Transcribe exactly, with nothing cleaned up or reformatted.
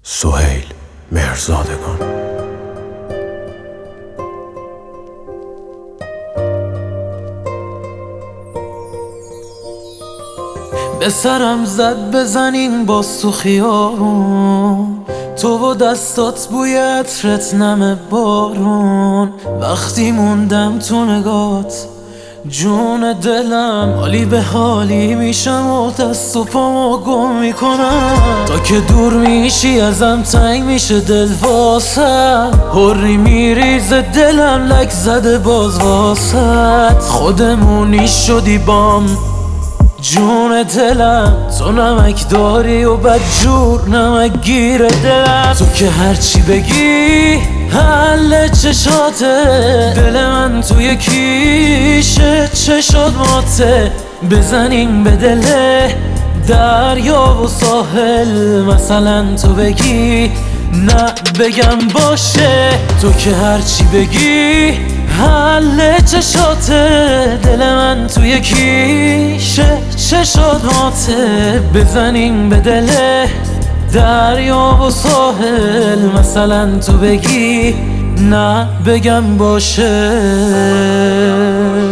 سهیل مهرزادگان. به سرم زد بزنین باز تو خیارون، تو و دستات بوی عطرت نم بارون. وقتی موندم تو نگات جون دلم حالی به حالی میشم و دست و پامو گم میکنم. تا که دور میشی ازم تنگ میشه دل واسم، هری میریزه دلم لک زده باز واسد. خودمونی شدی بام جون دلم، تو نمک داری و بدجور نمک گیر دلم. تو که هرچی بگی حل چشاته، دل من توی کیشه چشات ماته. بزنیم به دل دریا و ساحل، مثلا تو بگی نه بگم باشه. تو که هرچی بگی حل چشاته، دل من توی کیشه چشات ماته. بزنیم به دل دریا و ساحل، مثلا تو بگی نه بگم باشه.